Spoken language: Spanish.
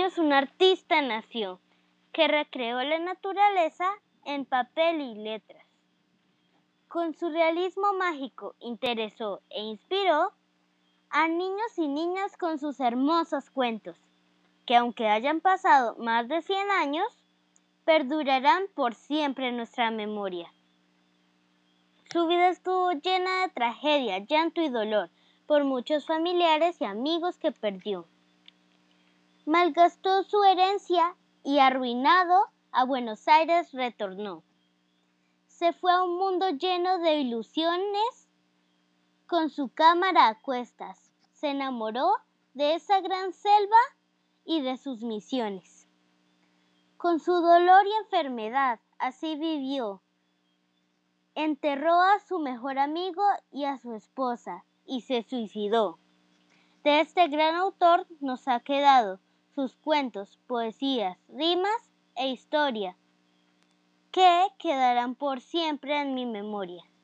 años un artista nació que recreó la naturaleza en papel y letras. Con su realismo mágico interesó e inspiró a niños y niñas con sus hermosos cuentos, que aunque hayan pasado más de 100 años, perdurarán por siempre en nuestra memoria. Su vida estuvo llena de tragedia, llanto y dolor por muchos familiares y amigos que perdió. Malgastó su herencia y arruinado a Buenos Aires retornó. Se fue a un mundo lleno de ilusiones con su cámara a cuestas. Se enamoró de esa gran selva y de sus misiones. Con su dolor y enfermedad, así vivió. Enterró a su mejor amigo y a su esposa y se suicidó. De este gran autor nos ha quedado sus cuentos, poesías, rimas e historia, que quedarán por siempre en mi memoria.